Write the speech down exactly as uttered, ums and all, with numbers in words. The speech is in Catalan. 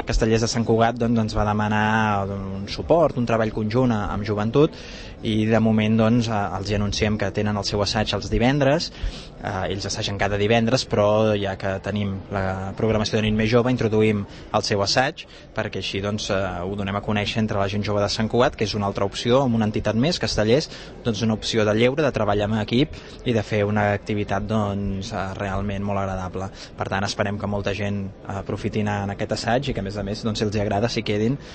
Castellers de Sant Cugat doncs, ens va demanar un suport, un treball conjunt amb joventut, i de moment doncs, els hi anunciem que tenen el seu assaig els divendres. Eh, ells assagen cada divendres, però ja que tenim la programació de nit més jove, introduïm el seu assaig perquè així doncs, eh, ho donem a conèixer entre la gent jove de Sant Cugat, que és una altra opció, amb una entitat més, Castellers, doncs una opció de lleure, de treballar en equip i de fer una activitat doncs, realment molt agradable. Per tant, esperem que molta gent aprofiti en aquest assaig i que a més a més, doncs, si els agrada, s'hi quedin